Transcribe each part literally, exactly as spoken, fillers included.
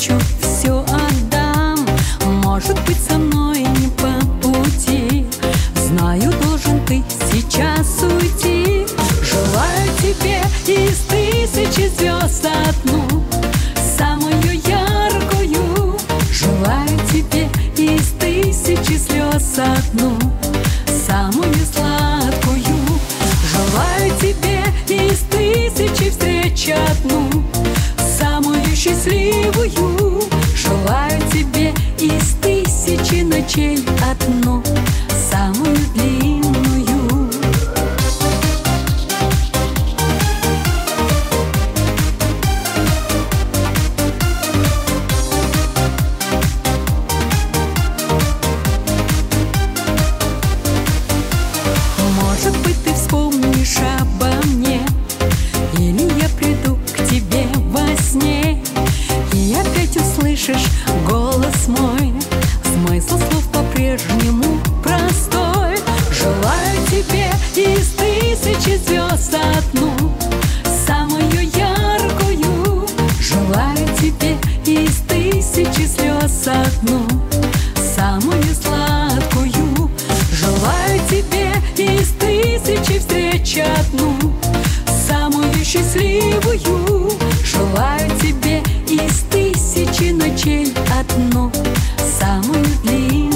встречу все отдам. Может быть, со мной не по пути, знаю, должен ты сейчас уйти. Желаю тебе из тысячи звезд одну, самую яркую. Желаю тебе из тысячи слез одну, самую сладкую. Желаю тебе из тысячи встреч одну, самую счастливую. Желаю тебе из тысячи ночей одну, самую длинную. Может быть, ты вспомнишь обо мне, или я приду к тебе во сне, и опять услышишь голос мой. Смысл слов по-прежнему простой. Желаю тебе из тысячи звезд одну, самую яркую. Желаю тебе из тысячи слез одну, самую сладкую. Желаю тебе из тысячи встреч одну, самую счастливую. Желаю тебе из тысячи ночей одну, самую длинную.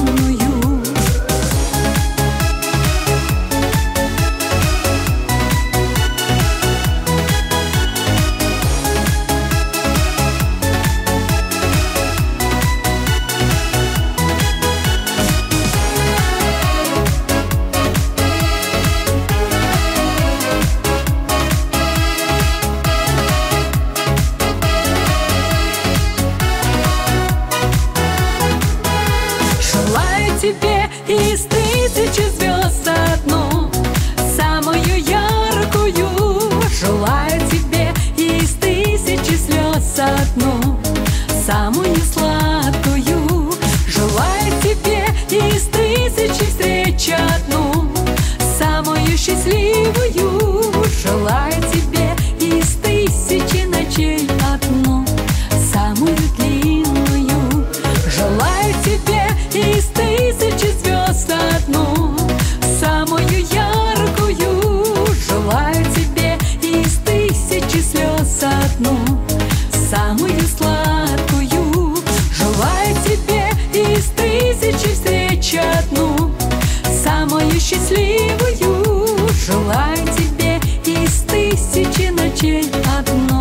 Тебе из тысячи звезд одну, самую яркую. Желаю тебе из тысячи слез одну, самую сладкую. Желаю тебе из тысячи встреч одну, самую счастливую. Желаю тебе из тысячи ночей одну, самую длинную. Желаю тебе из тысячи звезд одну, самую яркую. Желаю тебе из тысячи слез одну, самую сладкую. Желаю тебе из тысячи встреч одну, самую счастливую. Желаю тебе из тысячи ночей одну.